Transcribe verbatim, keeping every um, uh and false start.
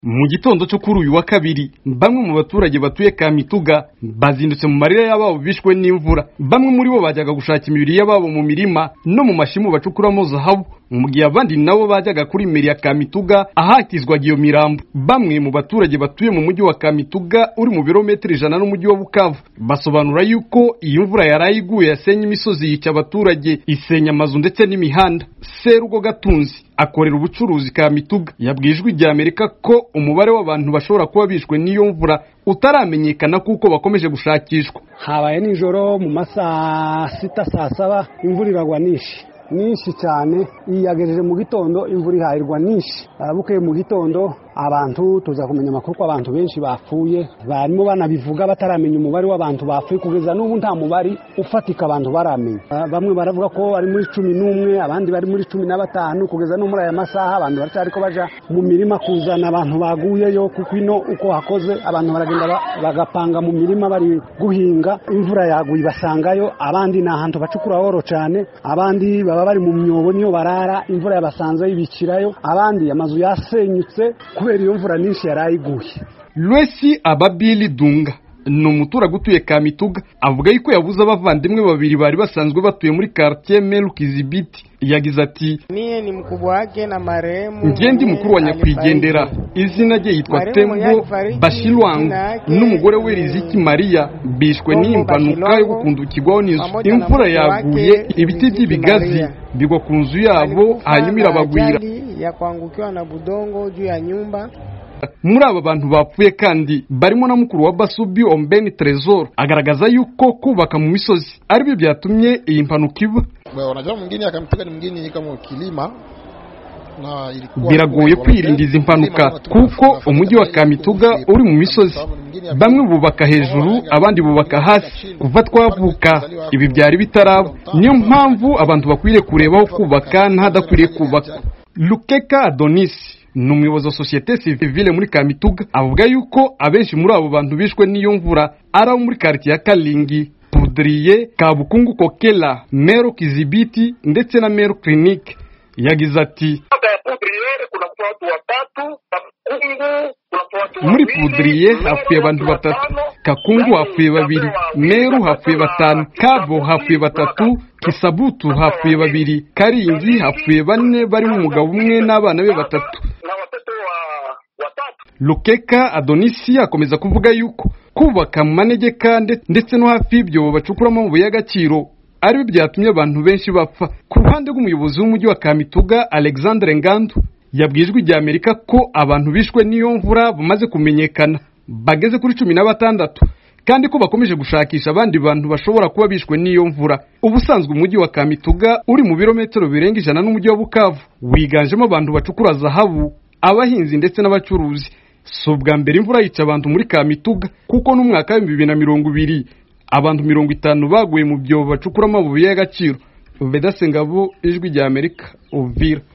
Mu gitondo cyo kuri uyu wa kabiri bamwe mu baturage batuye Kamituga bazindutse mu marira y'ababo bishwe n'imvura. Bamwe muri bo bajyaga gushaka imibiri y'ababo mu mirima no mu mashimu bacukuramo zahabu, mu gihe abandi nabo bajyaga kuri meri ya Kamituga ahakizwaga iyo mirambo. Bamwe mu baturage batuye mu mujyi wa Kamituga uri mu birometero ijana n'umujyi wa Bukavu basobanura yuko iyi mvura yarayiguye yasenye imisozi yica abaturage, isenya amazu ndetse n'imihanda. Serugo Gatunzi akorera ubucuruzi Kamituga yabwijwe ijya Amerika ko umubare w'abantu bashobora kuba bishwe n'iyo mvura utaramenyekana kuko bakomeje gushakishwa. Habaye nijoro mu masaa sita saa saba imvura iragwa nishi nishi cyane, iyagejeje mu gitondo imvura ihayirwa nishi. Bukeye mu gitondo abantu tuza kumenya amakuru ko abantu benshi bapfuye, barimo banabivuga bataramenya umubare w'abantu bapfuye kugeza n'ubu nta mubari ufatika abantu baramenya. Bamwe baravuga ko ari muri cumi n'umwe, abandi bari muri cumi na batanu. Kugeza no muri aya masaha abantu baracyariko baja mu mirima kuzana abantu baguyeyo, kuko ino uko hakoze abantu baragenda bagapanga mu mirima bari guhinga. Imvura yaguye basangayo, abandi na hantu bacukura oro cyane, abandi baba bari mu myobo niyo barara. Imvura yabasanze yibikirayo, abandi amazu yasenyutse kubera iyo mvura nyinshi yarayiguye. Lwesi Ababili Dunga ni umuturage utuye Kamituga, avuga yuko yabuze abavandimwe babiri bari basanzwe batuye muri quartier Melukizibiti. Yagize ati, mie ni mkubwa wake na marehemu, njye ndi mukuru wa nyakwigendera, izina rye yitwa Tembo Bashilwangu n'umugore we Riziki Maria, bishwe n'impanuka yo gukundukirwaho n'inzu. Imvura yaguye, ibiti by'ibigazi bigwa ku nzu yabo hanyuma irabagwira ya kuangukiwa na budongo juu ya nyumba. Muri aba bantu bapfuye kandi barimo na mukuru wa Basubi Ombeni Trezor, agaragaza yuko kubaka mu misozi ari byo byatumye iyi mpanuka iba. Unajua mwingine akampiga ni mwingine kama kilima na ilikuwa biragoye kwirinda izi mpanuka kuko umujyi wa Kamituga uri mu misozi. Bamwe bubaka hejuru, abandi bubaka hasi. Kuva twavuka ibi byari bitaraba, niyo mpamvu abantu bakwiriye kurebaho kubaka ntadakwiriye kubaka. Lukeka Adonis ni umuyobozi wa societe civile muri Kamituga, avuga yuko abenshi muri abo bantu bishwe n'iyo mvura ari muri quartier ya Kalingi, Pudriye, Kabukungu, Kokela, Mero Kizibiti ndetse na Mero Clinique. Yagize ati, muri Pudriye hapfuye abantu batatu, Kakungu hapfuye babiri, Meru hapfuye batanu, Kabo hapfuye batatu, Kisabutu hapfuye babiri, Karingi hapfuye bane barimo umugabo umwe n'abana be batatu. Lukeka Adonisi akomeza kuvuga yuko kubaka mu manegeka ndetse no hafi y'ibyo bacukuramo amabuye y'agaciro ari byo byatumye abantu benshi bapfa. Ku ruhande rw'umuyobozi w'umujyi wa Kamituga Alexandre Ngandu yabwijwe ijya Amerika ko abantu bishwe n'iyo mvura bamaze kumenyekana bageze kuri cumi na batandatu, kandi ko bakomeje gushakisha abandi bantu bashobora kuba bishwe n'iyo mvura. Ubusanzwe umujyi wa Kamituga uri mu birometero birenga ijana n'umujyi wa Bukavu, wiganjemo abantu bacukura zahabu, abahinzi ndetse n'abacuruzi. So bwa mbere imvura yica abantu muri Kamituga, kuko n'umwaka wa bibiri na mirongo ibiri abantu mirongo itanu baguye mu byobo bacukura amabuye y'agaciro. Vedase Ngabo, Ijwi rya Amerika, Uvira.